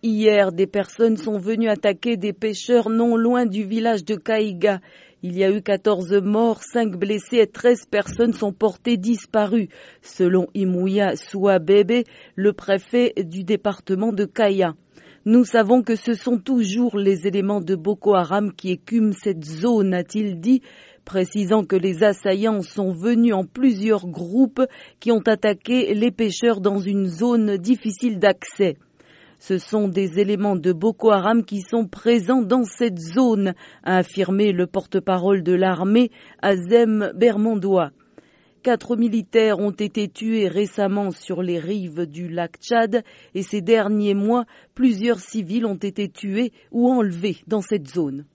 Hier, des personnes sont venues attaquer des pêcheurs non loin du village de Kaïga. Il y a eu 14 morts, 5 blessés et 13 personnes sont portées disparues, selon Imouya Souabébé, le préfet du département de Kaya. Nous savons que ce sont toujours les éléments de Boko Haram qui écument cette zone, a-t-il dit, précisant que les assaillants sont venus en plusieurs groupes qui ont attaqué les pêcheurs dans une zone difficile d'accès. Ce sont des éléments de Boko Haram qui sont présents dans cette zone, a affirmé le porte-parole de l'armée, Azem Bermondois. 4 militaires ont été tués récemment sur les rives du lac Tchad et ces derniers mois, plusieurs civils ont été tués ou enlevés dans cette zone.